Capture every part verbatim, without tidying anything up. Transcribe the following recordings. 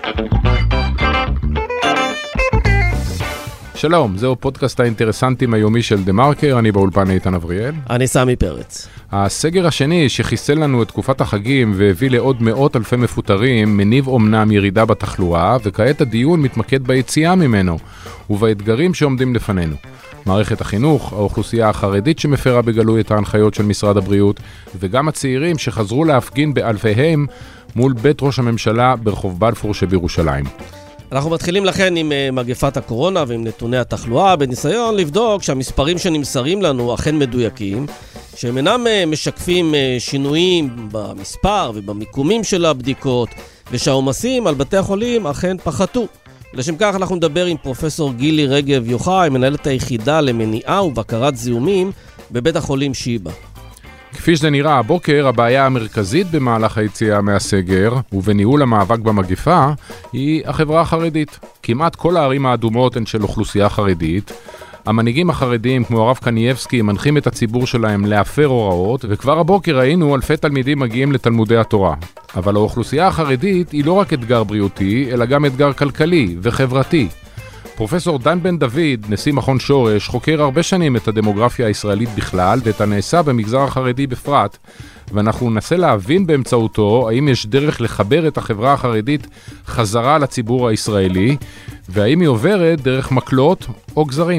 שלום, זהו פודקאסט האינטרסנטים היומי של דה מרקר, אני באולפן איתן אבריאל. אני סמי פרץ. הסגר השני שחיסל לנו את תקופת החגים והביא לעוד מאות אלפי מפוטרים, מניב אומנם ירידה בתחלואה, וכעת הדיון מתמקד ביציאה ממנו, ובאתגרים שעומדים לפנינו. מערכת החינוך, האוכלוסייה החרדית שמפרה בגלוי את ההנחיות של משרד הבריאות, וגם הצעירים שחזרו להפגין באלפיהם מול בית ראש הממשלה ברחוב בלפור שבירושלים. אנחנו מתחילים לכן עם מגפת הקורונה ועם נתוני התחלואה, בניסיון לבדוק שהמספרים שנמסרים לנו אכן מדויקים, שהם אינם משקפים שינויים במספר ובמיקומים של הבדיקות, ושהעומסים על בתי החולים אכן פחתו. לשם כך אנחנו נדבר עם פרופסור גילי רגב יוחאי, מנהלת היחידה למניעה ובקרת זיהומים בבית החולים שיבא. כפי שזה נראה הבוקר, הבעיה המרכזית במהלך היציאה מהסגר ובניהול המאבק במגפה היא החברה החרדית. כמעט כל הערים האדומות הן של אוכלוסייה חרדית. המנהיגים החרדיים כמו הרב קנייבסקי מנחים את הציבור שלהם להפר הוראות, וכבר הבוקר ראינו אלפי תלמידים מגיעים לתלמודי התורה. אבל האוכלוסייה החרדית היא לא רק אתגר בריאותי, אלא גם אתגר כלכלי וחברתי. פרופסור דן בן דוד, נשיא מכון שורש, חוקר הרבה שנים את הדמוגרפיה הישראלית בכלל ואת הנעשה במגזר החרדי בפרט, ואנחנו ננסה להבין באמצעותו האם יש דרך לחבר את החברה החרדית חזרה לציבור הישראלי, והאם היא עוברת דרך מקלות או גזרים.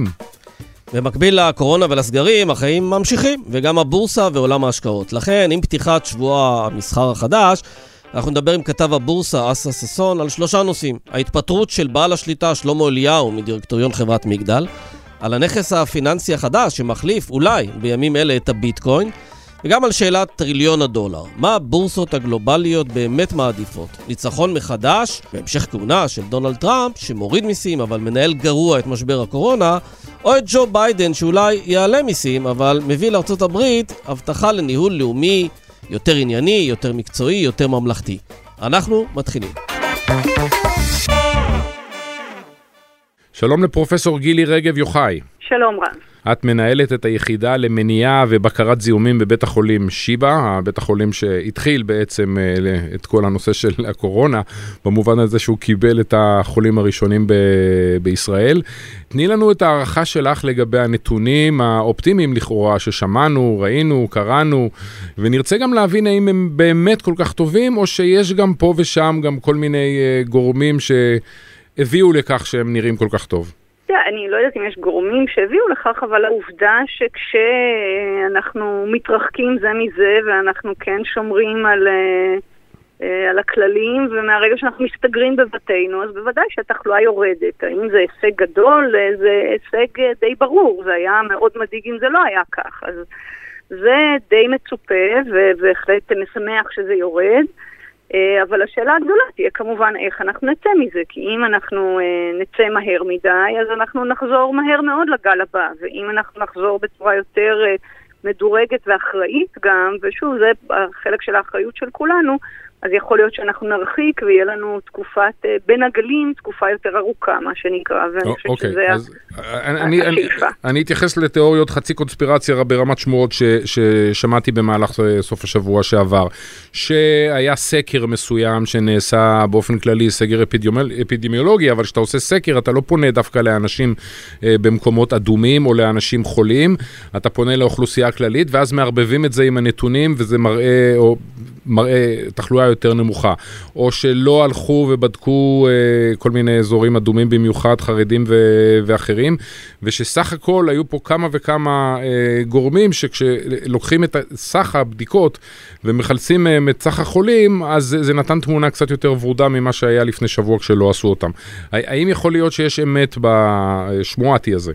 במקביל לקורונה ולסגרים, החיים ממשיכים, וגם הבורסה ועולם ההשקעות. לכן, עם פתיחת שבוע המסחר החדש, אנחנו נדבר עם כתב הבורסה אסא ששון על שלושה נושאים. ההתפטרות של בעל השליטה שלמה אליהו מדירקטוריון חברת מגדל, על הנכס הפיננסי החדש שמחליף אולי בימים אלה את הביטקוין, וגם על שאלת טריליון הדולר. מה הבורסות הגלובליות באמת מעדיפות? ניצחון מחדש, בהמשך כהונה של דונלד טראמפ, שמוריד מיסים אבל מנהל גרוע את משבר הקורונה, או את ג'ו ביידן שאולי יעלה מיסים אבל מביא לארצות הברית הבטחה לניהול לאומי יותר ענייני, יותר מקצועי, יותר ממלכתי. אנחנו מתחילים. שלום לפרופסור גילי רגב יוחאי. שלום רב. את מנהלת את היחידה למניעה ובקרת זיהומים בבית החולים שיבא, בית החולים שהתחיל בעצם את כל הנושא של הקורונה, במובן הזה שהוא קיבל את החולים הראשונים ב- בישראל. תני לנו את הערכה שלך לגבי הנתונים האופטימיים לכאורה ששמענו, ראינו, קראנו, ונרצה גם להבין האם הם באמת כל כך טובים, או שיש גם פה ושם גם כל מיני גורמים שהביאו לכך שהם נראים כל כך טוב. אני לא יודעת אם יש גורמים שהביאו לכך, אבל העובדה שכשאנחנו מתרחקים זה מזה, ואנחנו כן שומרים על, על הכללים, ומהרגע שאנחנו מסתגרים בבתינו, אז בוודאי שהתחלואה יורדת. האם זה הישג גדול? זה הישג די ברור. זה היה מאוד מדאיג אם זה לא היה כך. אז זה די מצופה, ובהחלט משמח שזה יורד. אבל השאלה הגדולה תהיה כמובן איך אנחנו נצא מזה, כי אם אנחנו נצא מהר מדי, אז אנחנו נחזור מהר מאוד לגל הבא, ואם אנחנו נחזור בצורה יותר מדורגת ואחראית גם, ושוב, זה החלק של האחריות של כולנו, אז יכול להיות שאנחנו נרחיק ויהיה לנו תקופת בין הגלים, תקופה יותר ארוכה, מה שנקרא, ואני חושבת אוקיי, שזה אז אני, אני, אני אתייחס לתיאוריות חצי קונספירציה ברמת שמועות ש, ששמעתי במהלך סוף השבוע שעבר, שהיה סקר מסוים שנעשה באופן כללי, סגר אפידמיולוגי, אבל כשאתה עושה סקר, אתה לא פונה דווקא לאנשים במקומות אדומים או לאנשים חולים, אתה פונה לאוכלוסייה כללית, ואז מערבבים את זה עם הנתונים, וזה מראה, או מראה תחלואה יותר נמוכה, או שלא הלכו ובדקו אה, כל מיני אזורים אדומים במיוחד, חרדים ו- ואחרים, ושסך הכל היו פה כמה וכמה אה, גורמים שכשלוקחים את סך הבדיקות ומחלצים מהם את סך החולים, אז זה, זה נתן תמונה קצת יותר ורודה ממה שהיה לפני שבוע כשלא עשו אותם. האם יכול להיות שיש אמת בשמועתי הזה?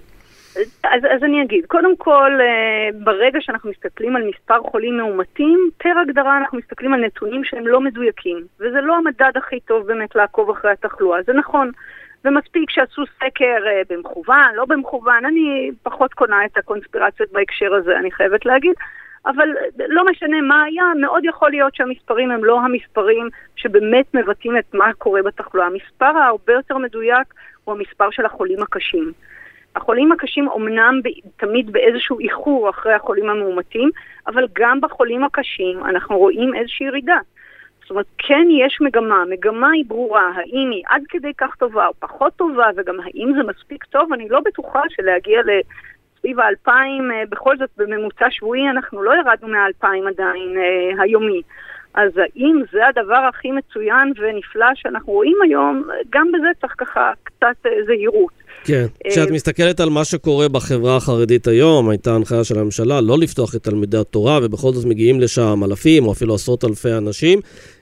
אז, אז אני אגיד, קודם כל, ברגע שאנחנו מסתכלים על מספר חולים מאומתים, פר הגדרה אנחנו מסתכלים על נתונים שהם לא מדויקים, וזה לא המדד הכי טוב באמת לעקוב אחרי התחלואה, זה נכון, ומספיק שעשו סקר במכוון, לא במכוון, אני פחות קונה את הקונספירציות בהקשר הזה, אני חייבת להגיד, אבל לא משנה מה היה, מאוד יכול להיות שהמספרים הם לא המספרים שבאמת מבטאים את מה קורה בתחלואה. המספר ההרבה יותר מדויק הוא המספר של החולים הקשים. החולים הקשים אומנם תמיד באיזשהו איחור אחרי החולים המאומתים, אבל גם בחולים הקשים אנחנו רואים איזושהי ירידה. זאת אומרת, כן יש מגמה, מגמה היא ברורה, האם היא עד כדי כך טובה או פחות טובה, וגם האם זה מספיק טוב, אני לא בטוחה שלהגיע לסביב האלפיים, בכל זאת בממוצע שבועי אנחנו לא ירדנו מהאלפיים עדיין היומי. אז האם זה הדבר הכי מצוין ונפלא שאנחנו רואים היום, גם בזה צריך ככה קצת זהירות. כן, כשאת מסתכלת על מה שקורה בחברה החרדית היום, הייתה הנחיה של הממשלה לא לפתוח את תלמידי התורה, ובכל זאת מגיעים לשם אלפים או אפילו עשרות אלפי אנשים.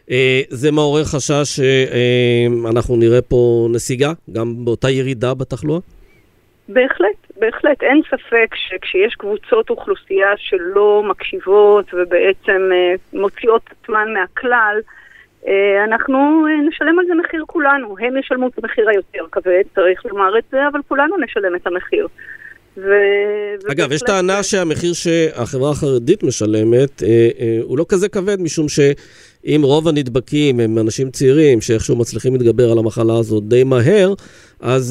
זה מעורר חשש שאנחנו נראה פה נסיגה, גם באותה ירידה בתחלואה? בהחלט, בהחלט. אין ספק שכשיש קבוצות אוכלוסייה שלא מקשיבות ובעצם מוציאות עצמן מהכלל, אנחנו נשלם על זה מחיר כולנו. הם ישלמו את המחיר היותר כבד, צריך לומר את זה, אבל כולנו נשלם את המחיר. ו... אגב, יש טענה שהמחיר שהחברה החרדית משלמת הוא לא כזה כבד, משום שאם רוב הנדבקים הם אנשים צעירים שאיכשהו מצליחים להתגבר על המחלה הזאת די מהר, אז,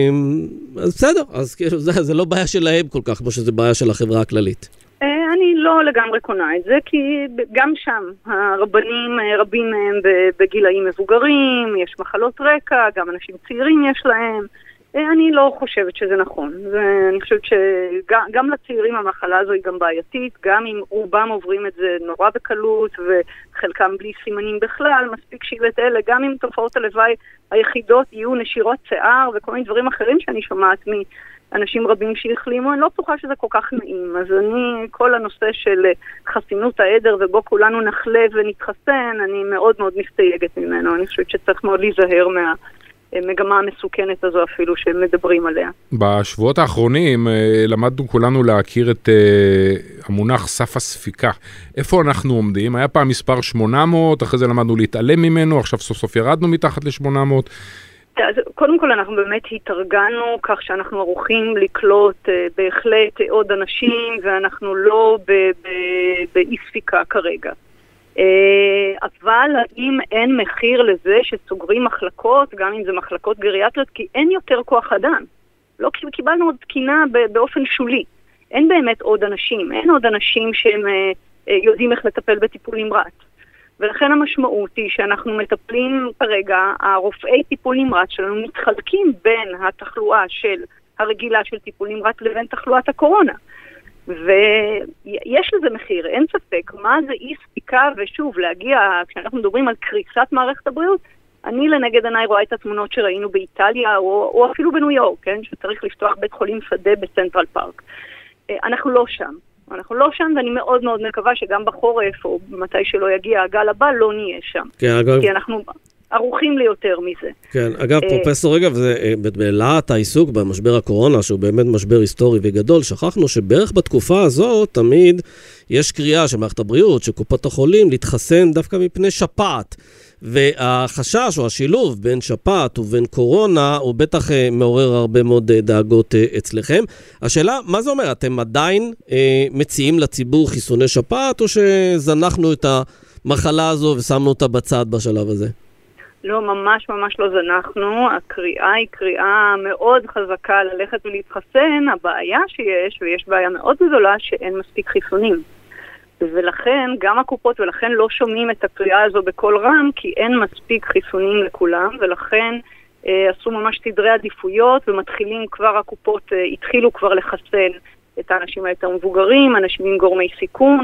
אז בסדר, אז זה, זה לא בעיה שלהם כל כך, כמו שזה בעיה של החברה הכללית. אני לא לגמרי קונה את זה, כי גם שם הרבנים, רבים מהם בגילאים מבוגרים, יש מחלות רקע, גם אנשים צעירים יש להם. אני לא חושבת שזה נכון. ואני חושבת שגם לצעירים המחלה הזו היא גם בעייתית, גם אם רובם עוברים את זה נורא בקלות, וחלקם בלי סימנים בכלל, מספיק שיבת אלה, גם אם תופעות הלוואי היחידות יהיו נשירות שיער וכל מיני דברים אחרים שאני שומעת מאנשים רבים שהחלימו, אני לא בטוחה שזה כל כך נעים. אז אני, כל הנושא של חסינות העדר ובו כולנו נחלה ונתחסן, אני מאוד מאוד מסתייגת ממנו. אני חושבת שצריך מאוד להיזהר מה... מגמה המסוכנת הזו אפילו שהם מדברים עליה. בשבועות האחרונים למדנו כולנו להכיר את המונח סף הספיקה. איפה אנחנו עומדים? היה פעם מספר שמונה מאות, אחרי זה למדנו להתעלם ממנו, עכשיו סוף סוף ירדנו מתחת ל-שמונה מאות. אז קודם כל אנחנו באמת התארגנו כך שאנחנו ערוכים לקלוט בהחלט עוד אנשים, ואנחנו לא באי ספיקה כרגע. אבל האם אין מחיר לזה שסוגרים מחלקות, גם אם זה מחלקות גריאטריות, כי אין יותר כוח אדם. לא קיבלנו עוד תקינה באופן שולי. אין באמת עוד אנשים, אין עוד אנשים שהם יודעים איך לטפל בטיפול נמרץ. ולכן המשמעות היא שאנחנו מטפלים כרגע, הרופאי טיפול נמרץ שלנו מתחלקים בין התחלואה של הרגילה של טיפול נמרץ לבין תחלואת הקורונה. ויש לזה מחיר, אין ספק. מה זה אי ספיקה? ושוב, להגיע, כשאנחנו מדברים על קריסת מערכת הבריאות, אני לנגד עיניי רואה את התמונות שראינו באיטליה, או, או אפילו בניו יורק, כן? שצריך לפתוח בית חולים שדה בסנטרל פארק. אנחנו לא שם. אנחנו לא שם, ואני מאוד מאוד מקווה שגם בחורף, או מתי שלא יגיע הגל הבא, לא נהיה שם. כן, אגב... כי אנחנו ערוכים ליותר מזה. כן, אגב, פרופסור רגב, זה בלהט העיסוק במשבר הקורונה, שהוא באמת משבר היסטורי וגדול, שכחנו שבערך בתקופה הזאת, תמיד יש קריאה של מערכת הבריאות, של קופות החולים, להתחסן דווקא מפני שפעת. והחשש או השילוב בין שפעת ובין קורונה, הוא בטח מעורר הרבה מאוד דאגות אצלכם. השאלה, מה זה אומר? אתם עדיין מציעים לציבור חיסוני שפעת, או שזנחנו את המחלה הזו ושמנו אותה בצד בשלב הזה? לא, ממש ממש לא זנחנו. הקריאה היא קריאה מאוד חזקה ללכת ולהתחסן. הבעיה שיש, ויש בעיה מאוד גדולה, שאין מספיק חיסונים. ולכן גם הקופות, ולכן לא שומעים את הקריאה הזו בכל רם, כי אין מספיק חיסונים לכולם, ולכן אה, עשו ממש סדרי עדיפויות, ומתחילים כבר, הקופות אה, התחילו כבר לחסן את האנשים היותר מבוגרים, אנשים עם גורמי סיכון,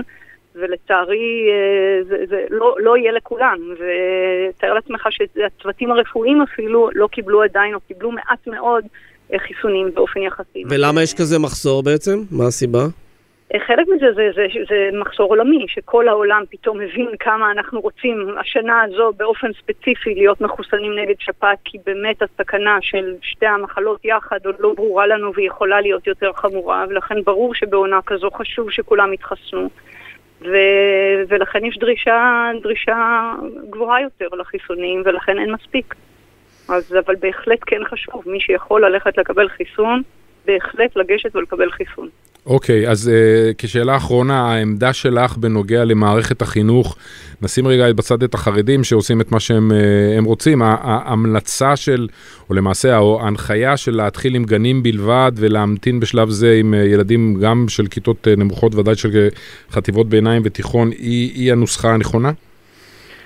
ולצערי אה, זה, זה לא, לא יהיה לכולם. ותאר לעצמך שהצוותים הרפואיים אפילו לא קיבלו עדיין, או קיבלו מעט מאוד אה, חיסונים באופן יחסי. ולמה יש כזה מחסור בעצם? מה הסיבה? חלק מזה זה, זה, זה מחסור עולמי, שכל העולם פתאום מבין כמה אנחנו רוצים השנה הזו באופן ספציפי להיות מחוסנים נגד שפעת, כי באמת הסכנה של שתי המחלות יחד עוד לא ברורה לנו והיא יכולה להיות יותר חמורה, ולכן ברור שבעונה כזו חשוב שכולם יתחסנו, ו, ולכן יש דרישה, דרישה גבוהה יותר לחיסונים, ולכן אין מספיק. אז, אבל בהחלט כן חשוב, מי שיכול ללכת לקבל חיסון, בהחלט לגשת ולקבל חיסון. אוקיי, אז uh, כשאלה האחרונה, העמדה שלך בנוגע למערכת החינוך, נשים רגע בצד את החרדים שעושים את מה שהם uh, הם רוצים, ההמלצה של, או למעשה ההנחיה של להתחיל עם גנים בלבד ולהמתין בשלב זה עם uh, ילדים גם של כיתות uh, נמוכות, ודאי של חטיבות ביניים ותיכון, היא, היא הנוסחה הנכונה?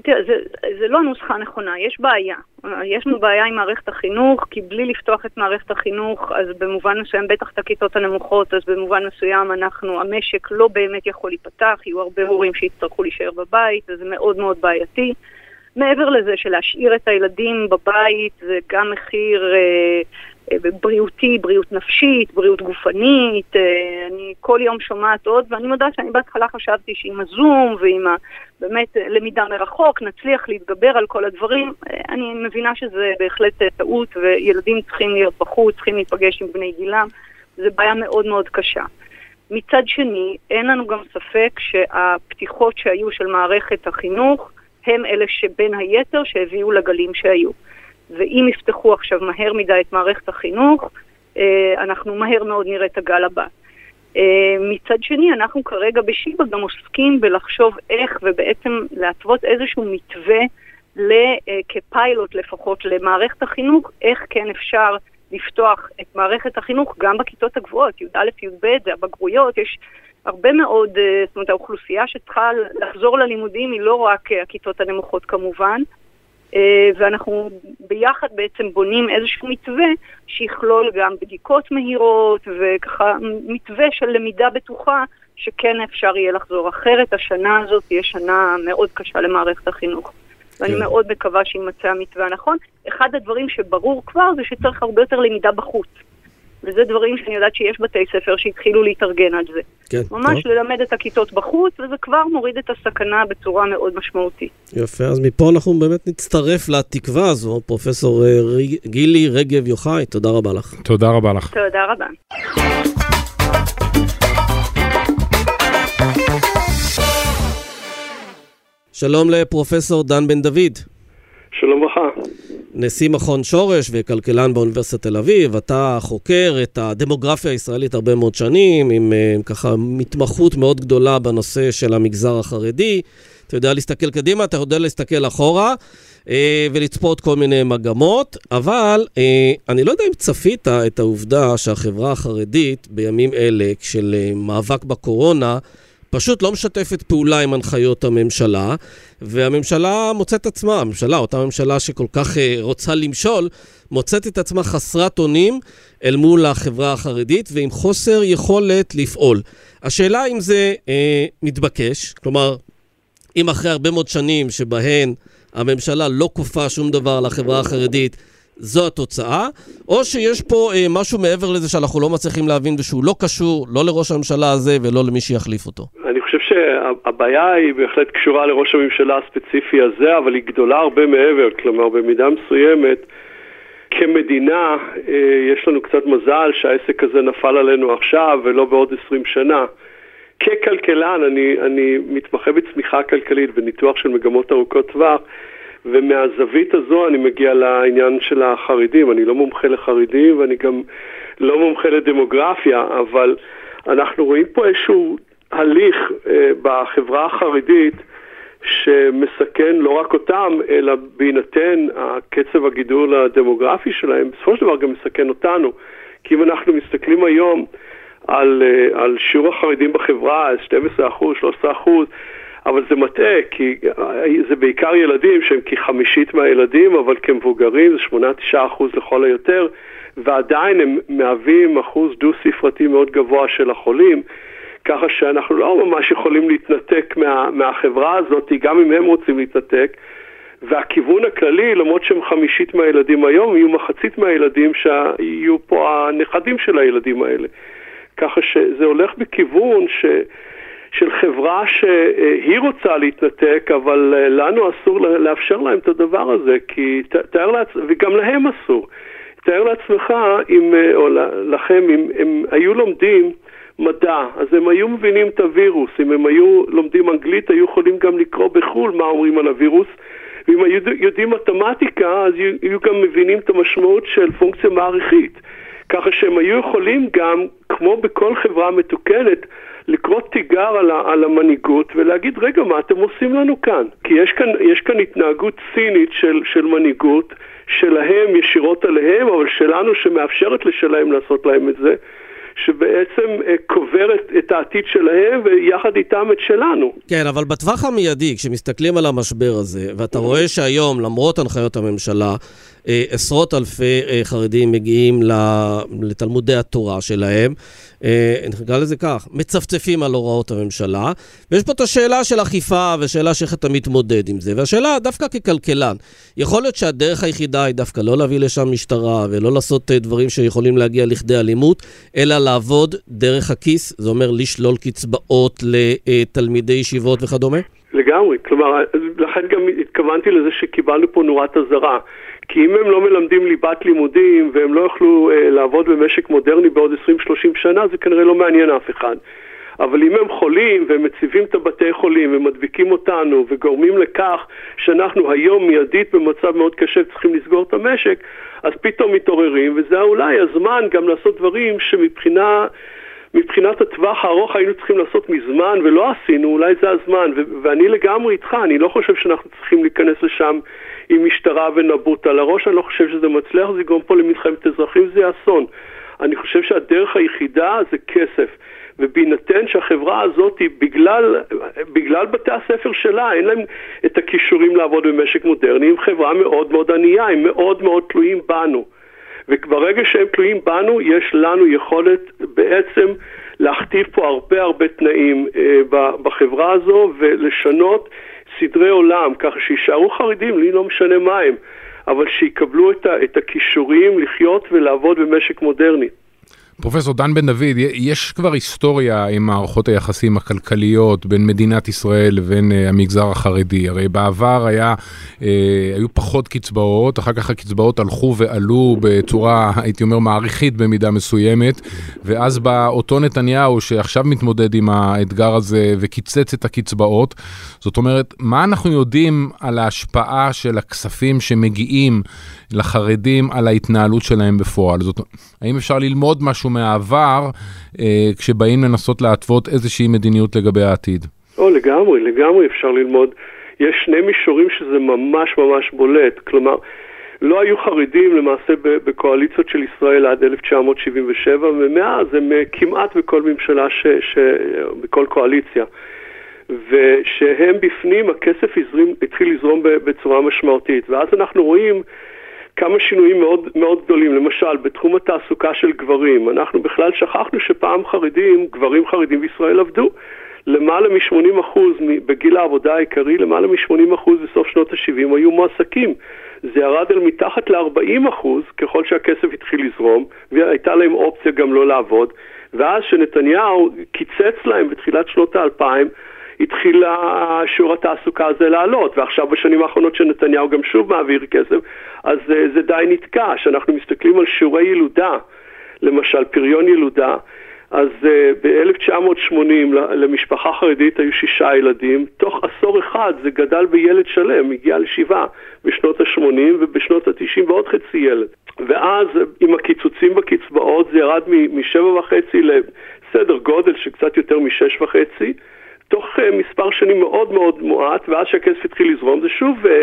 תראה, זה, זה לא נוסחה נכונה, יש בעיה. יש לנו בעיה עם מערכת החינוך, כי בלי לפתוח את מערכת החינוך, אז במובן מסוים, בטח את הכיתות הנמוכות, אז במובן מסוים אנחנו, המשק לא באמת יכול להיפתח, יהיו הרבה הורים שיצטרכו להישאר בבית, וזה מאוד מאוד בעייתי. מעבר לזה שלהשאיר את הילדים בבית, זה גם מחיר אה, אה, בריאותי, בריאות נפשית, בריאות גופנית. אה, אני כל יום שומעת עוד, ואני מודה שאני בהתחלה חשבתי שעם הזום ועם ה, באמת למידה מרחוק, נצליח להתגבר על כל הדברים. אה, אני מבינה שזה בהחלט טעות, וילדים צריכים להיות בחוץ, צריכים להיפגש עם בני גילם. זה בעיה מאוד מאוד קשה. מצד שני, אין לנו גם ספק שהפתיחות שהיו של מערכת החינוך, הם אלה שבין היתר שהביאו לגלים שהיו. ואם יפתחו עכשיו מהר מדי את מערכת החינוך, אנחנו מהר מאוד נראה את הגל הבא. מצד שני, אנחנו כרגע בשיבא גם עוסקים בלחשוב איך ובעצם להתוות איזשהו מתווה כפיילוט לפחות למערכת החינוך, איך כן אפשר לפתוח את מערכת החינוך גם בכיתות הגבוהות, י' א' י' ב', זה הבגרויות, יש הרבה מאוד, זאת אומרת, האוכלוסייה שצריכה לחזור ללימודים היא לא רק הכיתות הנמוכות כמובן, ואנחנו ביחד בעצם בונים איזשהו מתווה שיכלול גם בדיקות מהירות וככה מתווה של למידה בטוחה שכן אפשר יהיה לחזור. אחרת השנה הזאת תהיה שנה מאוד קשה למערכת החינוך. ואני מאוד מקווה שימצא המתווה הנכון. אחד הדברים שברור כבר זה שצריך הרבה יותר למידה בחוץ. וזה דברים שאני יודעת שיש בתי ספר שהתחילו להתארגן על זה. כן, ממש טוב. ללמד את הכיתות בחוץ, וזה כבר מוריד את הסכנה בצורה מאוד משמעותית. יפה, אז מפה אנחנו באמת נצטרף לתקווה הזו. פרופסור גילי רגב יוחאי, תודה רבה לך. תודה רבה לך. תודה רבה. שלום לפרופסור דן בן דוד. שלום לך. נשיא מכון שורש וכלכלן באוניברסיטת תל אביב, אתה חוקר את הדמוגרפיה הישראלית הרבה מאוד שנים, עם, עם ככה מתמחות מאוד גדולה בנושא של המגזר החרדי. אתה יודע להסתכל קדימה, אתה יודע להסתכל אחורה, אה, ולצפות כל מיני מגמות, אבל אה, אני לא יודע אם צפית את העובדה שהחברה החרדית בימים אלה, של מאבק בקורונה, פשוט לא משתפת פעולה עם הנחיות הממשלה, והממשלה מוצאת עצמה, הממשלה, אותה ממשלה שכל כך רוצה למשול, מוצאת את עצמה חסרת אונים אל מול החברה החרדית, ועם חוסר יכולת לפעול. השאלה אם זה אה, מתבקש, כלומר, אם אחרי הרבה מאוד שנים שבהן הממשלה לא כופה שום דבר לחברה החרדית, זו התוצאה, או שיש פה אה, משהו מעבר לזה שאנחנו לא מצליחים להבין ושהוא לא קשור, לא לראש הממשלה הזה ולא למי שיחליף אותו. אני חושב שהבעיה היא בהחלט קשורה לראש הממשלה הספציפי הזה, אבל היא גדולה הרבה מעבר, כלומר במידה מסוימת, כמדינה אה, יש לנו קצת מזל שהעסק הזה נפל עלינו עכשיו ולא בעוד עשרים שנה. ככלכלן אני, אני מתמחה בצמיחה כלכלית בניתוח של מגמות ארוכות טווח, ומהזווית הזו אני מגיע לעניין של החרדים. אני לא מומחה לחרדים ואני גם לא מומחה לדמוגרפיה, אבל אנחנו רואים פה איזשהו הליך אה, בחברה החרדית שמסכן לא רק אותם, אלא בהינתן הקצב הגידול הדמוגרפי שלהם, בסופו של דבר גם מסכן אותנו. כי אם אנחנו מסתכלים היום על, אה, על שיעור החרדים בחברה, שנים עשר אחוז, שלושה עשר אחוז, אבל זה מטעה, כי זה בעיקר ילדים שהם כחמישית מהילדים, אבל כמבוגרים זה שמונה עד תשעה אחוז לכל היותר, ועדיין הם מהווים אחוז דו-ספרתי מאוד גבוה של החולים, ככה שאנחנו לא ממש יכולים להתנתק מה, מהחברה הזאת, גם אם הם רוצים להתנתק, והכיוון הכללי, למרות שהם חמישית מהילדים היום, יהיו מחצית מהילדים שיהיו פה הנכדים של הילדים האלה. ככה שזה הולך בכיוון ש... של חברה שהיא רוצה להתנתק, אבל לנו אסור לאפשר להם את הדבר הזה, כי תאר לעצמך, וגם להם אסור. תאר לעצמך, אם, או לכם, אם הם היו לומדים מדע, אז הם היו מבינים את הווירוס. אם הם היו לומדים אנגלית, היו יכולים גם לקרוא בחול מה אומרים על הווירוס. ואם היו יודעים מתמטיקה, אז היו גם מבינים את המשמעות של פונקציה מעריכית. ככה שהם היו יכולים גם, כמו בכל חברה מתוקנת, לקרוא תיגר על, על המנהיגות ולהגיד, רגע, מה אתם עושים לנו כאן? כי יש כאן, יש כאן התנהגות צינית של, של מנהיגות, שלהם ישירות עליהם, אבל שלנו שמאפשרת לשלהם לעשות להם את זה, שבעצם קוברת את העתיד שלהם ויחד איתם את שלנו. כן, אבל בטווח המיידי, כשמסתכלים על המשבר הזה, ואתה רואה שהיום, למרות הנחיות הממשלה, עשרות אלפי חרדים מגיעים לתלמודי התורה שלהם, נקרא לזה כך, מצפצפים על הוראות הממשלה, ויש פה את השאלה של אכיפה, ושאלה שאיך אתה מתמודד עם זה, והשאלה דווקא ככלכלן, יכול להיות שהדרך היחידה היא דווקא לא להביא לשם משטרה, ולא לעשות דברים שיכולים להגיע לכדי אלימות, אלא לעבוד דרך הכיס, זה אומר לשלול קצבאות לתלמידי ישיבות וכדומה? לגמרי, כלומר, לכן גם התכוונתי לזה שקיבלנו פה נורת הזרה, כי אם הם לא מלמדים ליבת לימודים והם לא יוכלו אה, לעבוד במשק מודרני בעוד עשרים שלושים שנה, זה כנראה לא מעניין אף אחד. אבל אם הם חולים והם מציבים את הבתי חולים ומדביקים אותנו וגורמים לכך שאנחנו היום מיידית במצב מאוד קשה צריכים לסגור את המשק, אז פתאום מתעוררים, וזה אולי הזמן גם לעשות דברים שמבחינה... מבחינת הטווח הארוך היינו צריכים לעשות מזמן ולא עשינו, אולי זה הזמן, ו- ואני לגמרי איתך, אני לא חושב שאנחנו צריכים להיכנס לשם עם משטרה ונבוט על הראש, אני לא חושב שזה מצליח, זה יגרום פה למלחמת אזרחים, זה אסון. אני חושב שהדרך היחידה זה כסף, ובהינתן שהחברה הזאת היא בגלל, בגלל בתי הספר שלה, אין להם את הכישורים לעבוד במשק מודרני, הם חברה מאוד מאוד ענייה, הם מאוד מאוד תלויים בנו. וברגע שהם תלויים בנו, יש לנו יכולת בעצם להכתיב פה הרבה הרבה תנאים אה, בחברה הזו, ולשנות סדרי עולם, ככה שישארו חרדים, לי לא משנה מה הם, אבל שיקבלו את, ה, את הכישורים לחיות ולעבוד במשק מודרני. פרופסור דן בן דוד, יש כבר היסטוריה עם מערכות היחסים הכלכליות בין מדינת ישראל לבין המגזר החרדי. הרי בעבר היה, היו פחות קצבאות, אחר כך הקצבאות הלכו ועלו בצורה, הייתי אומר, מעריכית במידה מסוימת, ואז בא אותו נתניהו שעכשיו מתמודד עם האתגר הזה וקיצץ את הקצבאות. זאת אומרת, מה אנחנו יודעים על ההשפעה של הכספים שמגיעים לחרדים על ההתנהלות שלהם בפועל? זאת אומרת, האם אפשר ללמוד משהו מהעבר אה, כשבאים לנסות להתוות איזושהי מדיניות לגבי העתיד? או, לגמרי, לגמרי אפשר ללמוד. יש שני מישורים שזה ממש ממש בולט. כלומר, לא היו חרדים למעשה בקואליציות של ישראל עד אלף תשע מאות שבעים ושבע, ומאז הם כמעט בכל ממשלה, ש, ש, בכל קואליציה. ושהם בפנים, הכסף הזרים, התחיל לזרום בצורה משמעותית. ואז אנחנו רואים כמה שינויים מאוד, מאוד גדולים. למשל, בתחום התעסוקה של גברים, אנחנו בכלל שכחנו שפעם חרדים, גברים חרדים בישראל עבדו. למעלה מ-שמונים אחוז בגיל העבודה העיקרי, למעלה מ-שמונים אחוז בסוף שנות ה-שבעים היו מועסקים. זה ירד אל מתחת ל-ארבעים אחוז ככל שהכסף התחיל לזרום, והייתה להם אופציה גם לא לעבוד. ואז שנתניהו קיצץ להם בתחילת שנות ה-אלפיים, התחיל שיעור התעסוקה הזה לעלות, ועכשיו בשנים האחרונות שנתניהו גם שוב מעביר כסף, אז זה, זה די נתקע. שאנחנו מסתכלים על שיעורי ילודה, למשל פריון ילודה, אז uh, ב-אלף תשע מאות שמונים למשפחה חרדית היו שישה ילדים, תוך עשור אחד זה גדל בילד שלם, הגיע לשבעה בשנות ה-שמונים, ובשנות ה-תשעים ועוד חצי ילד. ואז עם הקיצוצים בקצבאות זה ירד משבע וחצי לסדר גודל שקצת יותר משש וחצי, תוך uh, מספר שנים מאוד מאוד מועט, ואז שהכסף התחיל לזרום, זה שוב uh,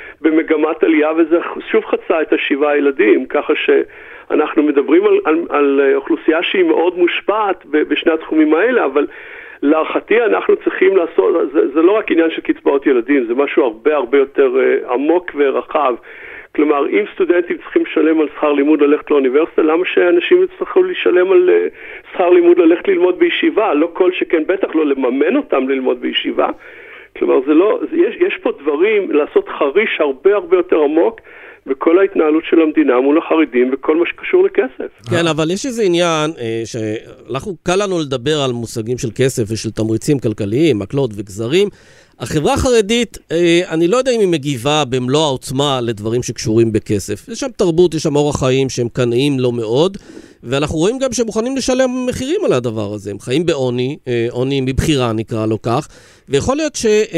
במגמת עלייה, וזה שוב חצה את השבעה ילדים, ככה שאנחנו מדברים על, על, על אוכלוסייה שהיא מאוד מושפעת בשני התחומים האלה, אבל להערכתי אנחנו צריכים לעשות, זה, זה לא רק עניין של קצבאות ילדים, זה משהו הרבה הרבה יותר uh, עמוק ורחב. כלומר, אם סטודנטים צריכים לשלם על שכר לימוד ללכת לאוניברסיטה, למה שאנשים יצטרכו לשלם על uh, שכר לימוד ללכת ללמוד בישיבה? לא כל שכן, בטח לא לממן אותם ללמוד בישיבה. כלומר, זה לא, זה, יש, יש פה דברים לעשות חריש הרבה הרבה יותר עמוק בכל ההתנהלות של המדינה מול החרדים וכל מה שקשור לכסף. כן, אבל יש איזה עניין אה, שאנחנו, קל לנו לדבר על מושגים של כסף ושל תמריצים כלכליים, מקלות וגזרים. החברה החרדית, אה, אני לא יודע אם היא מגיבה במלוא העוצמה לדברים שקשורים בכסף. יש שם תרבות, יש שם אורח חיים שהם קנאים לא מאוד, ואנחנו רואים גם שהם מוכנים לשלם מחירים על הדבר הזה. הם חיים בעוני, עוני מבחירה נקרא לו כך, ויכול להיות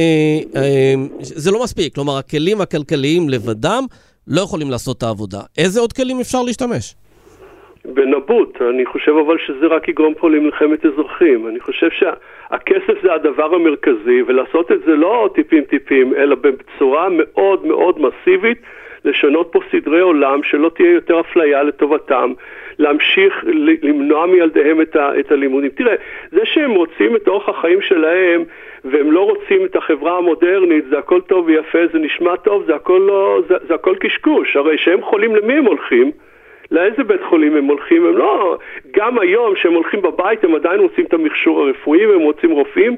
שזה לא מספיק. כלומר, הכלים הכלכליים לבדם לא יכולים לעשות את העבודה. איזה עוד כלים אפשר להשתמש? בנבוט. אני חושב אבל שזה רק יגרום פה למלחמת אזרחים. אני חושב שהכסף זה הדבר המרכזי, ולעשות את זה לא טיפים טיפים, אלא בצורה מאוד מאוד מסיבית, לשנות פה סדרי עולם, שלא תהיה יותר אפליה לטובתם, להמשיך למנוע מילדיהם את, ה, את הלימודים. תראה, זה שהם רוצים את אורח החיים שלהם, והם לא רוצים את החברה המודרנית, זה הכל טוב ויפה, זה נשמע טוב, זה הכל, לא, זה, זה הכל קשקוש. הרי שהם חולים, למי הם הולכים? לאיזה בית חולים הם הולכים? הם לא, גם היום שהם הולכים בבית, הם עדיין רוצים את המכשור הרפואי, הם רוצים רופאים,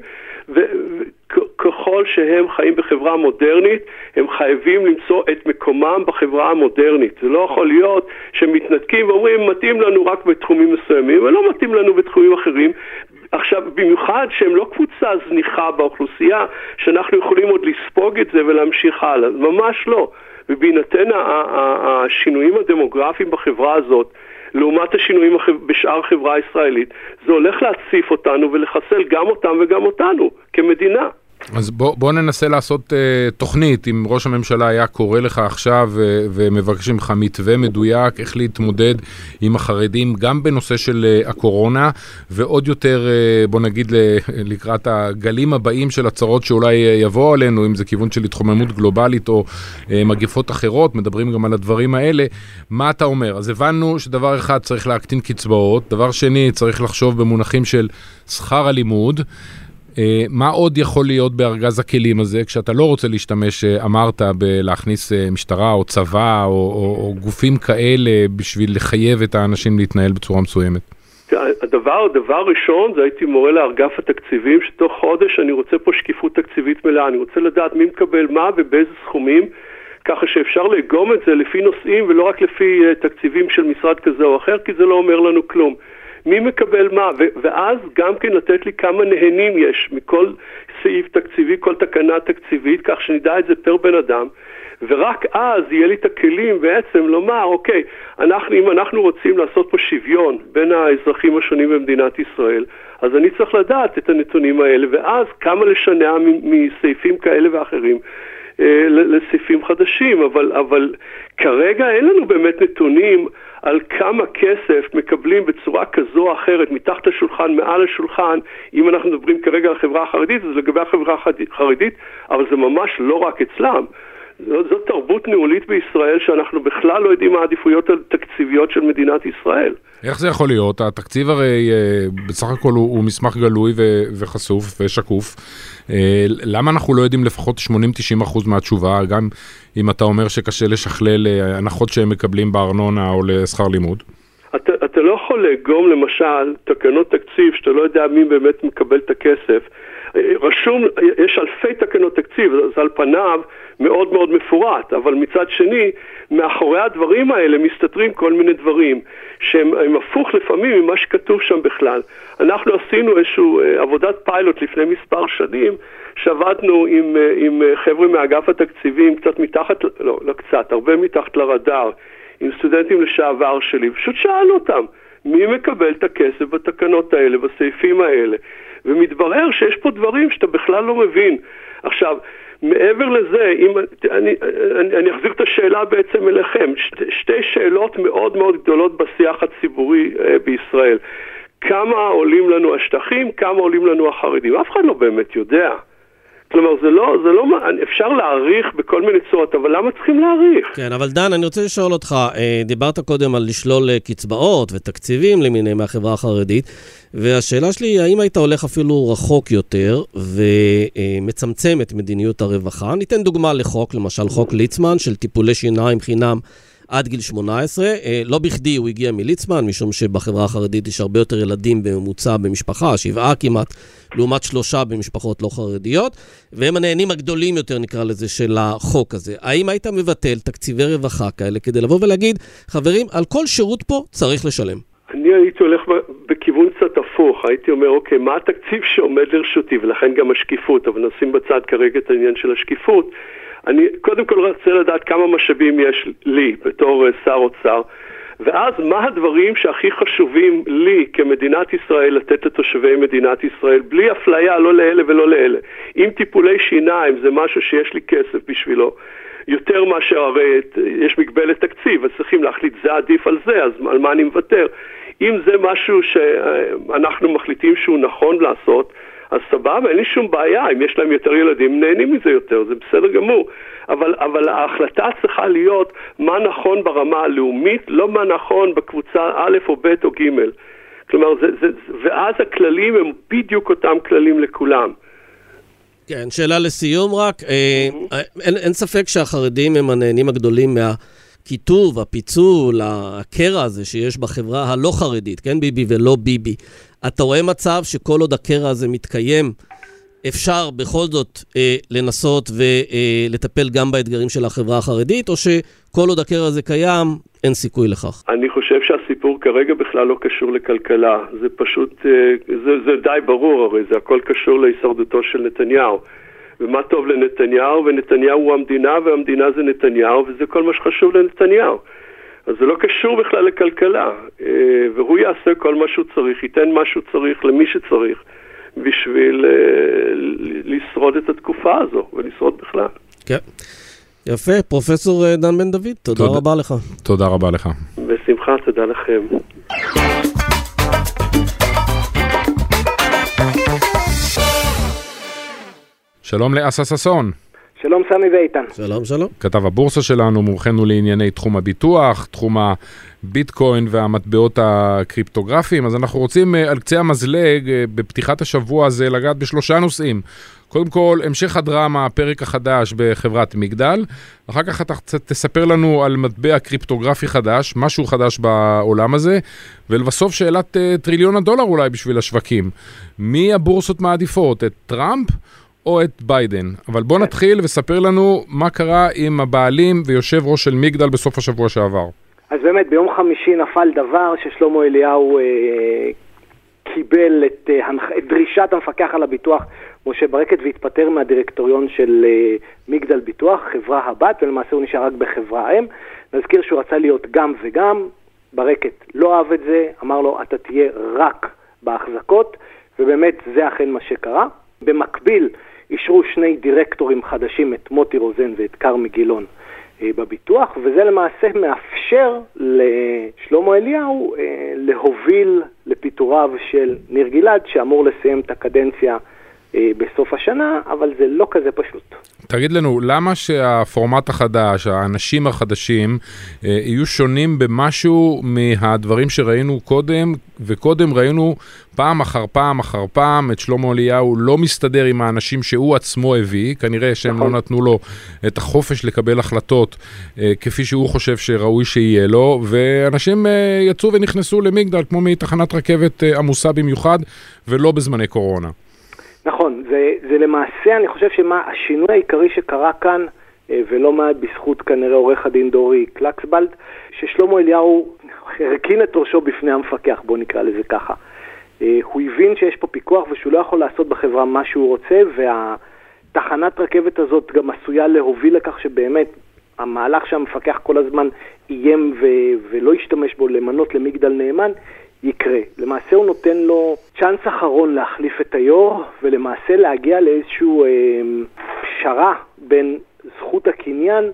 וככל שהם חיים בחברה מודרנית, הם חייבים למצוא את מקומם בחברה המודרנית. זה לא יכול להיות שהם מתנתקים ואומרים, מתאים לנו רק בתחומים מסוימים, ולא מתאים לנו בתחומים אחרים. עכשיו, במיוחד שהם לא קבוצה זניחה באוכלוסייה, שאנחנו יכולים עוד לספוג את זה ולהמשיך הלאה. ממש לא. ובהינתן השינויים הדמוגרפיים בחברה הזאת, לעומת השינויים בשאר החברה הישראלית, זה הולך להציף אותנו ולחסל גם אותם וגם אותנו כמדינה. אז בוא, בוא ננסה לעשות uh, תוכנית, אם ראש הממשלה היה קורא לך עכשיו uh, ומבקש ממך מתווה מדויק, איך להתמודד עם החרדים, גם בנושא של uh, הקורונה, ועוד יותר, uh, בוא נגיד, לקראת הגלים הבאים של הצרות שאולי uh, יבואו עלינו, אם זה כיוון של התחוממות גלובלית או uh, מגפות אחרות, מדברים גם על הדברים האלה. מה אתה אומר? אז הבנו שדבר אחד צריך להקטין קצבאות, דבר שני צריך לחשוב במונחים של שכר הלימוד, מה עוד יכול להיות בארגז הכלים הזה, כשאתה לא רוצה להשתמש, אמרת, בלהכניס משטרה או צבא או, או, או גופים כאלה בשביל לחייב את האנשים להתנהל בצורה מסוימת? הדבר, הדבר ראשון, זה הייתי מורה לאגף התקציבים, שתוך חודש אני רוצה פה שקיפות תקציבית מלאה, אני רוצה לדעת מי מקבל מה ובאיזה סכומים, ככה שאפשר לאגום את זה לפי נושאים ולא רק לפי תקציבים של משרד כזה או אחר, כי זה לא אומר לנו כלום. מי מקבל מה, ו- ואז גם כן לתת לי כמה נהנים יש מכל סעיף תקציבי, כל תקנה תקציבית, כך שנדע את זה פר בן אדם, ורק אז יהיה לי את הכלים בעצם לומר, אוקיי, אנחנו, אם אנחנו רוצים לעשות פה שוויון בין האזרחים השונים במדינת ישראל, אז אני צריך לדעת את הנתונים האלה, ואז כמה לשנע מ- מסעיפים כאלה ואחרים לסעיפים חדשים, אבל, אבל כרגע אין לנו באמת נתונים על כמה כסף מקבלים בצורה כזו או אחרת, מתחת לשולחן, מעל השולחן. אם אנחנו מדברים כרגע על החברה החרדית, אז לגבי החברה החרדית, אבל זה ממש לא רק אצלם. זאת, זאת תרבות ניהולית בישראל שאנחנו בכלל לא יודעים מה העדיפויות התקציביות של מדינת ישראל. איך זה יכול להיות? התקציב הרי בסך הכל הוא, הוא מסמך גלוי ו- וחשוף ושקוף. למה אנחנו לא יודעים לפחות שמונים עד תשעים אחוז מהתשובה, גם אם אתה אומר שקשה לשכלל הנחות שהם מקבלים בארנונה או לשכר לימוד? אתה, אתה לא יכול לאגום למשל תקנות תקציב שאתה לא יודע מי באמת מקבל את הכסף. רשום, יש אלפי תקנות תקציב, אז על פניו מאוד מאוד מפורט, אבל מצד שני, מאחורי הדברים האלה מסתתרים כל מיני דברים, שהם הפוך לפעמים ממה שכתוב שם בכלל. אנחנו עשינו איזשהו עבודת פיילוט לפני מספר שנים, שעבדנו עם, עם חבר'ה מאגף התקציבים, קצת מתחת, לא, לא קצת, הרבה מתחת לרדאר, עם סטודנטים לשעבר שלי, פשוט שאלנו אותם, מי מקבל את הכסף בתקנות האלה, בסעיפים האלה? ומתברר שיש פה דברים שאתה בכלל לא מבין. עכשיו, מעבר לזה, אם, אני, אני, אני אחזיר את השאלה בעצם אליכם, שתי, שתי שאלות מאוד מאוד גדולות בשיח הציבורי אה, בישראל. כמה עולים לנו השטחים, כמה עולים לנו החרדים? אף אחד לא באמת יודע. כלומר, זה לא, זה לא, אפשר להעריך בכל מיני צורות, אבל למה צריכים להעריך? כן, אבל דן, אני רוצה לשאול אותך, דיברת קודם על לשלול קצבאות ותקציבים למיני מהחברה החרדית, והשאלה שלי היא, האם היית הולך אפילו רחוק יותר ומצמצם את מדיניות הרווחה? ניתן דוגמה לחוק, למשל חוק ליצמן של טיפולי שיניים חינם עד גיל שמונה עשרה, לא בכדי הוא הגיע מליצמן, משום שבחברה החרדית יש הרבה יותר ילדים בממוצע במשפחה, שבעה כמעט, לעומת שלושה במשפחות לא חרדיות, והם הנהנים הגדולים יותר, נקרא לזה, של החוק הזה. האם היית מבטל תקציבי רווחה כאלה, כדי לבוא ולהגיד, חברים, על כל שירות פה צריך לשלם? אני הייתי הולך בכיוון קצת הפוך, הייתי אומר, אוקיי, מה התקציב שעומד לרשותי, ולכן גם השקיפות, אבל נשים בצד כרגע את העניין של השקיפות. אני קודם כל רוצה לדעת כמה משאבים יש לי בתור שר אוצר, ואז מה הדברים שהכי חשובים לי כמדינת ישראל לתת לתושבי מדינת ישראל, בלי אפליה, לא לאלה ולא לאלה. אם טיפולי שיניים זה משהו שיש לי כסף בשבילו, יותר מאשר הרי יש מגבלת תקציב, אז צריכים להחליט זה עדיף על זה, אז על מה אני מוותר. אם זה משהו שאנחנו מחליטים שהוא נכון לעשות, אז סבבה, אין לי שום בעיה, אם יש להם יותר ילדים, נהנים מזה יותר, זה בסדר גמור. אבל, אבל ההחלטה צריכה להיות מה נכון ברמה הלאומית, לא מה נכון בקבוצה א' או ב' או ג'. כלומר, זה, זה, ואז הכללים הם בדיוק אותם כללים לכולם. כן, שאלה לסיום רק, אין, אין ספק שהחרדים הם הנהנים הגדולים מהכיתוב, הפיצול, הקרע הזה שיש בחברה הלא חרדית, כן ביבי ולא ביבי. אתה רואה מצב שכל עוד הקרע הזה מתקיים, אפשר בכל זאת אה, לנסות ולטפל גם באתגרים של החברה החרדית, או שכל עוד הקרע הזה קיים, אין סיכוי לכך? אני חושב שהסיפור כרגע בכלל לא קשור לכלכלה. זה פשוט, אה, זה, זה די ברור, הרי זה הכל קשור להישרדותו של נתניהו. ומה טוב לנתניהו, ונתניהו הוא המדינה, והמדינה זה נתניהו, וזה כל מה שחשוב לנתניהו. אז זה לא קשור בכלל לכלכלה. אה, והוא יעשה כל מה שהוא צריך, ייתן מה שהוא צריך למי שצריך. בשביל לשרוד את התקופה הזו, ולשרוד בכלל. כן. יפה, פרופסור דן בן דוד, תודה רבה לך. תודה רבה לך. בשמחה, תודה לכם. שלום לאסא ששון. שלום סמי ואיתן. שלום, שלום. כתב הבורסה שלנו, מומחנו לענייני תחום הביטוח, תחום הביטקוין והמטבעות הקריפטוגרפיים, אז אנחנו רוצים על קצה המזלג בפתיחת השבוע הזה לגעת בשלושה נושאים. קודם כל, המשך הדרמה, הפרק החדש בחברת מגדל, אחר כך אתה תספר לנו על מטבע קריפטוגרפי חדש, משהו חדש בעולם הזה, ולבסוף שאלת טריליון הדולר אולי בשביל השווקים. מי הבורסות מעדיפות? את טראמפ או את ביידן? אבל בוא נתחיל וספר לנו מה קרה עם הבעלים ויושב ראש של מגדל בסוף השבוע שעבר. אז באמת ביום חמישי נפל דבר ששלמה אליהו אה, קיבל את, אה, את דרישת המפקח על הביטוח משה ברקת והתפטר מהדירקטוריון של אה, מגדל ביטוח, חברה הבת, ולמעשה הוא נשאר רק בחברה האם. נזכיר שהוא רצה להיות גם וגם, ברקת לא אהב את זה, אמר לו אתה תהיה רק בהחזקות, ובאמת זה אכן מה שקרה. במקביל אישרו שני דירקטורים חדשים, את מוטי רוזן ואת קרמי גילון אה, בביטוח, וזה למעשה מאפשר לשלמה אליהו אה, להוביל לפיטוריו של ניר גלעד, שאמור לסיים את הקדנציה אה, בסוף השנה, אבל זה לא כזה פשוט. תגיד לנו, למה שהפורמט החדש, האנשים החדשים, אה, יהיו שונים במשהו מהדברים שראינו קודם, וקודם ראינו פעם אחר פעם אחר פעם את שלמה אליהו לא מסתדר עם האנשים שהוא עצמו הביא, כנראה שהם נכון. לא נתנו לו את החופש לקבל החלטות אה, כפי שהוא חושב שראוי שיהיה לו, ואנשים אה, יצאו ונכנסו למגדל כמו מתחנת רכבת אה, עמוסה במיוחד, ולא בזמני קורונה. נכון, זה, זה למעשה, אני חושב שמה השינוי העיקרי שקרה כאן, ולא מעט בזכות כנראה עורך הדין דורי קלקסבלד, ששלמה אליהו הרכין את ראשו בפני המפקח, בוא נקרא לזה ככה. הוא הבין שיש פה פיקוח ושהוא לא יכול לעשות בחברה מה שהוא רוצה, והתחנת רכבת הזאת גם עשויה להוביל לכך שבאמת המהלך שהמפקח כל הזמן איים ו- ולא ישתמש בו למנות למגדל נאמן, יקרה. למעשה הוא נותן לו צ'אנס אחרון להחליף את היור, ולמעשה להגיע לאיזשהו אה, פשרה בין זכות הקניין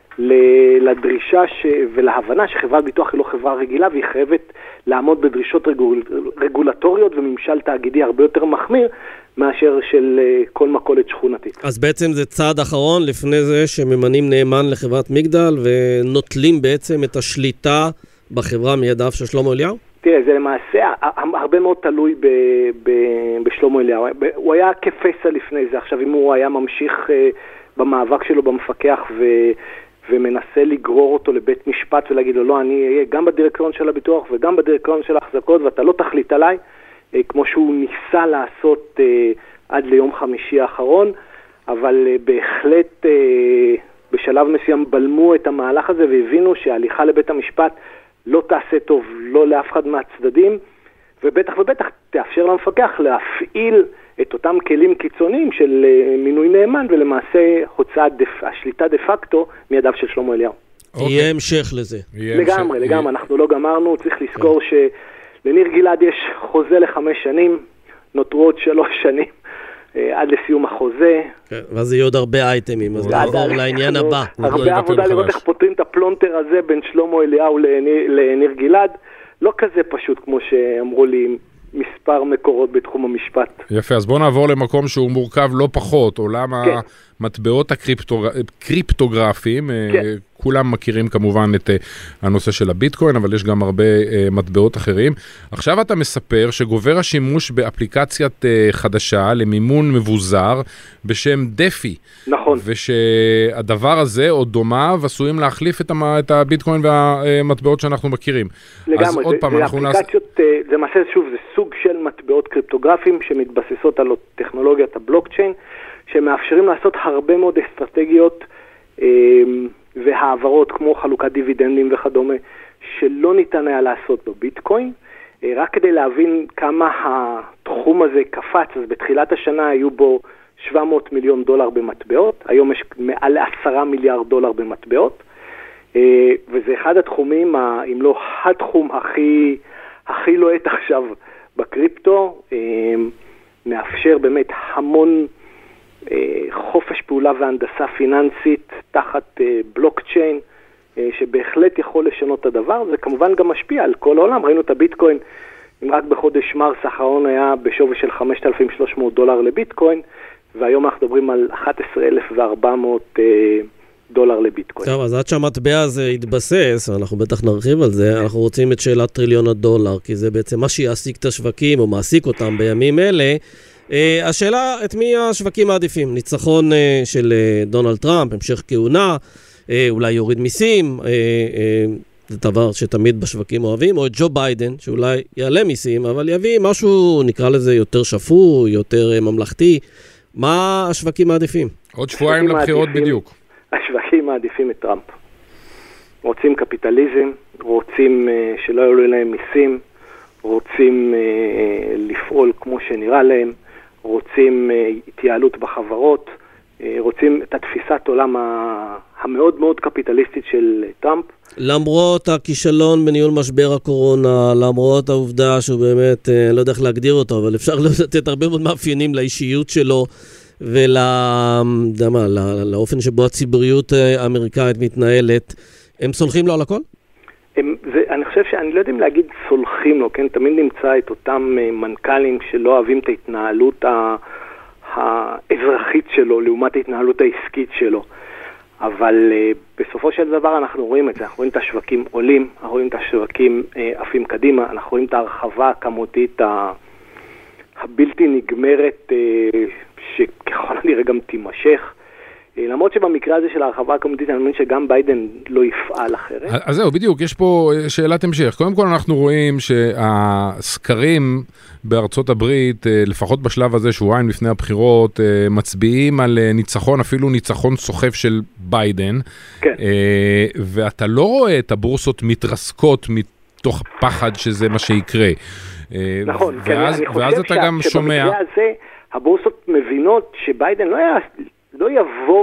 לדרישה ש... ולהבנה שחברת ביטוח היא לא חברה רגילה, והיא חייבת לעמוד בדרישות רגול... רגולטוריות וממשל תאגידי הרבה יותר מחמיר מאשר של כל מכולת שכונתית. אז בעצם זה צעד אחרון לפני זה שממנים נאמן לחברת מגדל ונוטלים בעצם את השליטה בחברה מידיו של שלמה אליהו? תראה, זה למעשה הרבה מאוד תלוי ב, ב, בשלמה אליהו. הוא היה כפסע לפני זה. עכשיו, אם הוא היה ממשיך במאבק שלו במפקח ו, ומנסה לגרור אותו לבית משפט ולהגיד לו, לא, אני אהיה גם בדירקטוריון של הביטוח וגם בדירקטוריון של ההחזקות, ואתה לא תחליט עליי, כמו שהוא ניסה לעשות עד ליום חמישי האחרון, אבל בהחלט בשלב מסוים בלמו את המהלך הזה והבינו שההליכה לבית המשפט לא תעשה טוב, לא לאף אחד מהצדדים, ובטח ובטח תאפשר למפקח להפעיל את אותם כלים קיצוניים של מינוי נאמן, ולמעשה הוצאת דפ... השליטה דה פקטו מידיו של שלמה אליהו. יהיה המשך לזה. לגמרי, לגמרי, אנחנו לא גמרנו, צריך לזכור שלניר גלעד יש חוזה לחמש שנים, נותרו עוד שלוש שנים עד לסיום החוזה. ואז יהיו עוד הרבה אייטמים, אז נעבור לעניין הבא. הרבה עבודה לראות איך פותרים את הפלונטר הזה בין שלמה אליהו לניר גלעד, לא כזה פשוט כמו שאמרו לי מספר מקורות בתחום המשפט. יפה, אז בואו נעבור למקום שהוא מורכב לא פחות, עולם כן. המטבעות הקריפטוגרפיים, כן. כולם מכירים כמובן את הנושא של הביטקוין, אבל יש גם הרבה מטבעות אחרים. עכשיו אתה מספר שגובר השימוש באפליקציית חדשה למימון מבוזר בשם דפי. נכון. ושהדבר הזה עוד דומה ועשויים להחליף את הביטקוין והמטבעות שאנחנו מכירים. לגמרי, זה, זה אפליקציות, נס... זה מעשה, שוב, זה סוג של מטבעות קריפטוגרפיים שמתבססות על טכנולוגיית הבלוקצ'יין, שמאפשרים לעשות הרבה מאוד אסטרטגיות והעברות כמו חלוקת דיבידנדים וכדומה, שלא ניתן היה לעשות בביטקוין. רק כדי להבין כמה התחום הזה קפץ, אז בתחילת השנה היו בו שבע מאות מיליון דולר במטבעות, היום יש מעל עשרה מיליארד דולר במטבעות, וזה אחד התחומים, אם לא התחום הכי, הכי לוהט עכשיו בקריפטו, מאפשר באמת המון חופש פעולה והנדסה פיננסית תחת בלוקצ'יין, שבהחלט יכול לשנות את הדבר. זה כמובן גם משפיע על כל העולם. ראינו את הביטקוין, אם רק בחודש מרס האחרון היה בשווי של חמשת אלפים ושלוש מאות דולר לביטקוין, והיום אנחנו מדברים על אחת עשרה אלף וארבע מאות דולר לביטקוין. טוב, אז עד שהמטבע הזה יתבסס, אנחנו בטח נרחיב על זה, אנחנו רוצים את שאלת טריליון הדולר, כי זה בעצם מה שיעסיק את השווקים, או מעסיק אותם בימים אלה. Uh, השאלה, את מי השווקים מעדיפים? ניצחון uh, של uh, דונלד טראמפ, המשך כהונה, uh, אולי יוריד מיסים, uh, uh, זה דבר שתמיד בשווקים אוהבים, או את ג'ו ביידן, שאולי יעלה מיסים, אבל יביא משהו, נקרא לזה יותר שפוי, יותר uh, ממלכתי. מה השווקים מעדיפים? עוד שבועיים לבחירות בדיוק. השווקים מעדיפים את טראמפ. רוצים קפיטליזם, רוצים uh, שלא יעלו להם מיסים, רוצים uh, לפעול כמו שנראה להם, רוצים התייעלות בחברות, רוצים את התפיסת עולם המאוד מאוד קפיטליסטית של טראמפ. למרות הכישלון בניהול משבר הקורונה, למרות העובדה שהוא באמת, לא יודע איך להגדיר אותו, אבל אפשר לתת הרבה מאוד מאפיינים לאישיות שלו ולאופן שבו הציבוריות האמריקאית מתנהלת, הם סולחים לו על הכל? הם, זה, אני חושב שאני לא יודע אם להגיד סולחים לו, כן? תמיד נמצא את אותם מנכ"לים שלא אוהבים את ההתנהלות האזרחית שלו, לעומת ההתנהלות העסקית שלו. אבל uh, בסופו של דבר אנחנו רואים את זה, אנחנו רואים את השווקים עולים, אנחנו רואים את השווקים uh, עפים קדימה, אנחנו רואים את ההרחבה הכמותית הבלתי נגמרת, uh, שככל הנראה גם תימשך. למרות שבמקרה הזה של ההרחבה הכמותית, אני מאמין שגם ביידן לא יפעל אחרת. אז זהו, בדיוק, יש פה שאלת המשך. קודם כל אנחנו רואים שהסקרים בארצות הברית, לפחות בשלב הזה, שבועיים לפני הבחירות, מצביעים על ניצחון, אפילו ניצחון סוחף של ביידן. כן. ואתה לא רואה את הבורסות מתרסקות מתוך פחד שזה מה שיקרה. נכון, ואז, אני ואז חושב אתה גם שומע... שבמקרה הזה, הבורסות מבינות שביידן לא היה... לא יבוא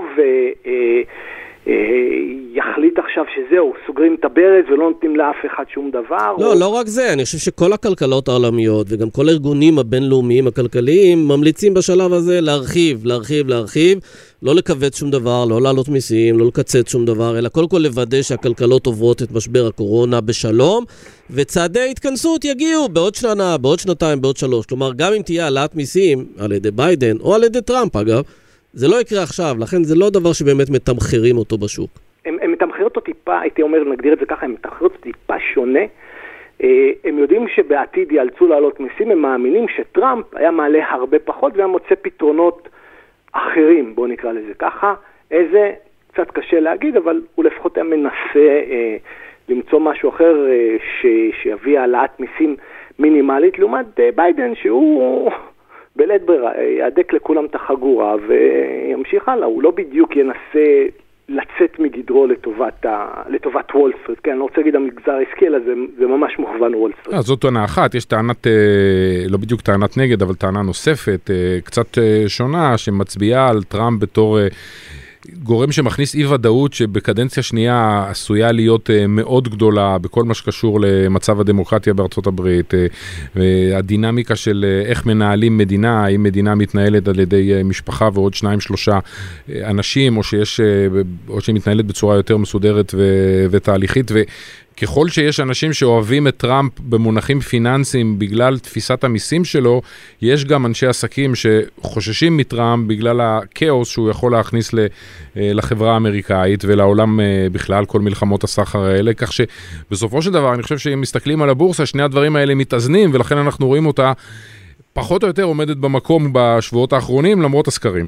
ויחליט עכשיו שזהו, סוגרים את הברז ולא נותנים לאף אחד שום דבר. לא, לא רק זה, אני חושב שכל הכלכלות העולמיות וגם כל הארגונים הבינלאומיים הכלכליים ממליצים בשלב הזה להרחיב, להרחיב, להרחיב, לא לקבץ שום דבר, לא לעלות מיסים, לא לקצץ שום דבר, אלא קודם כל לוודא שהכלכלות עוברות את משבר הקורונה בשלום, וצעדי התכנסות יגיעו בעוד שנה, בעוד שנתיים, בעוד שלוש. כלומר, גם אם תהיה העלאת מיסים על ידי ביידן או על ידי טראמפ, אגב, זה לא יקרה עכשיו, לכן זה לא דבר שבאמת מתמחרים אותו בשוק. הם, הם מתמחרים אותו טיפה, הייתי אומר, נגדיר את זה ככה, הם מתמחרים אותו טיפה שונה. הם יודעים שבעתיד יאלצו לעלות מיסים, הם מאמינים שטראמפ היה מעלה הרבה פחות והיה מוצא פתרונות אחרים, בואו נקרא לזה ככה. איזה קצת קשה להגיד, אבל הוא לפחות היה מנסה אה, למצוא משהו אחר אה, ש, שיביא העלאת מיסים מינימלית, לעומת אה, ביידן שהוא... בלית ברירה, יעדק לכולם את החגורה וימשיך הלאה. הוא לא בדיוק ינסה לצאת מגדרו לטובת, ה... לטובת וול סטריט. כן, אני לא רוצה להגיד המגזר העסקי, אלא זה, זה ממש מוכוון וול סטריט. זאת טענה אחת, יש טענת, לא בדיוק טענת נגד, אבל טענה נוספת, קצת שונה, שמצביעה על טראמפ בתור... גורם שמכניס אי ודאות שבקדנציה שנייה עשויה להיות מאוד גדולה בכל מה שקשור למצב הדמוקרטיה בארצות הברית, הדינמיקה של איך מנהלים מדינה, האם מדינה מתנהלת על ידי משפחה ועוד שניים שלושה אנשים, או שיש, או שהיא מתנהלת בצורה יותר מסודרת ו- ותהליכית, ו... ככל שיש אנשים שאוהבים את טראמפ במונחים פיננסיים בגלל תפיסת המיסים שלו, יש גם אנשי עסקים שחוששים מטראמפ בגלל הכאוס שהוא יכול להכניס לחברה האמריקאית ולעולם בכלל, כל מלחמות הסחר האלה, כך שבסופו של דבר אני חושב שאם מסתכלים על הבורסה, שני הדברים האלה מתאזנים, ולכן אנחנו רואים אותה פחות או יותר עומדת במקום בשבועות האחרונים, למרות הסקרים.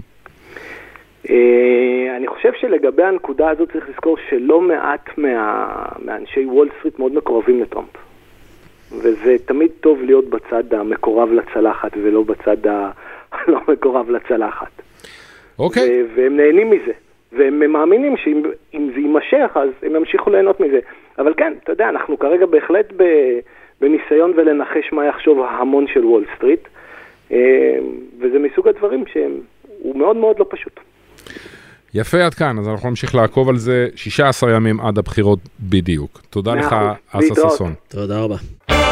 אני חושב שלגבי הנקודה הזאת צריך לזכור שלא מעט מה, מאנשי וול סטריט מאוד מקורבים לטראמפ. וזה תמיד טוב להיות בצד המקורב לצלחת ולא בצד הלא מקורב לצלחת. אוקיי. ו- והם נהנים מזה. והם מאמינים שאם זה יימשך אז הם ימשיכו ליהנות מזה. אבל כן, אתה יודע, אנחנו כרגע בהחלט בניסיון ולנחש מה יחשוב ההמון של וול סטריט. וזה מסוג הדברים שהוא מאוד מאוד לא פשוט. יפה עד כאן, אז אנחנו נמשיך לעקוב על זה שישה עשר ימים עד הבחירות בדיוק. תודה לך, אסא ששון. תודה רבה.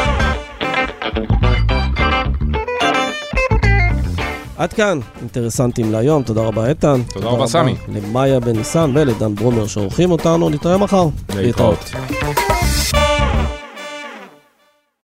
עד כאן, אינטרסנטים להיום, תודה רבה איתן. תודה רבה סמי. למאיה בניסן ולדן ברומר שעורכים אותנו, נתראה מחר. להתראות.